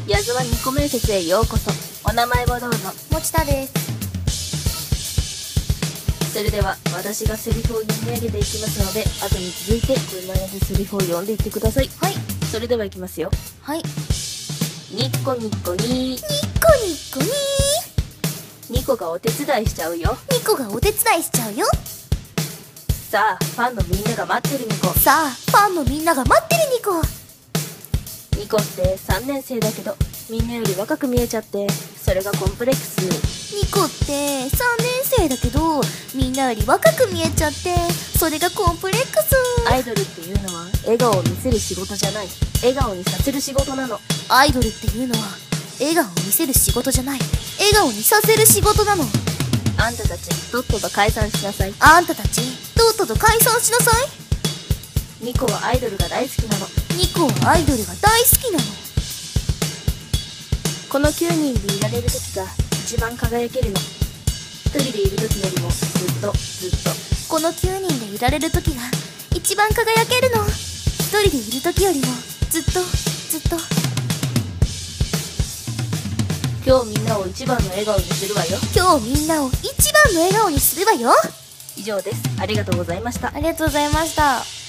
矢沢2個面接へようこそ。お名前をどうぞ。 持田です。 それでは私がセリフを読み上げていきますので、後に続いて車屋でセリフを読んでいってください。 はい。 それではいきますよ。 はい。 ニッコニッコにニッコニッコにニコがお手伝いしちゃうよ。 ニコがお手伝いしちゃうよ。 さあ、ファンのみんなが待ってるニコ。 さあ、ファンのみんなが待ってるニコ。 ニコって3年生だけど、みんなより若く見えちゃって、それがコンプレックス。 ニコって3年生だけど、みんなより若く見えちゃって、それがコンプレックス。 アイドルっていうのは、笑顔を見せる仕事じゃない。笑顔にさせる仕事なの。 アイドルっていうのは、笑顔を見せる仕事じゃない。笑顔にさせる仕事なの。 あんたたち、とっとと解散しなさい。 あんたたち、とっとと解散しなさい。 ニコはアイドルが大好きなの。 ニコはアイドルが大好きなの。 この9人でいられる時が一番輝けるの。一人でいる時よりもずっとずっと。 この9人でいられる時が一番輝けるの。一人でいる時よりもずっとずっと。 今日みんなを一番の笑顔にするわよ。 今日みんなを一番の笑顔にするわよ。 以上です。ありがとうございました。 ありがとうございました。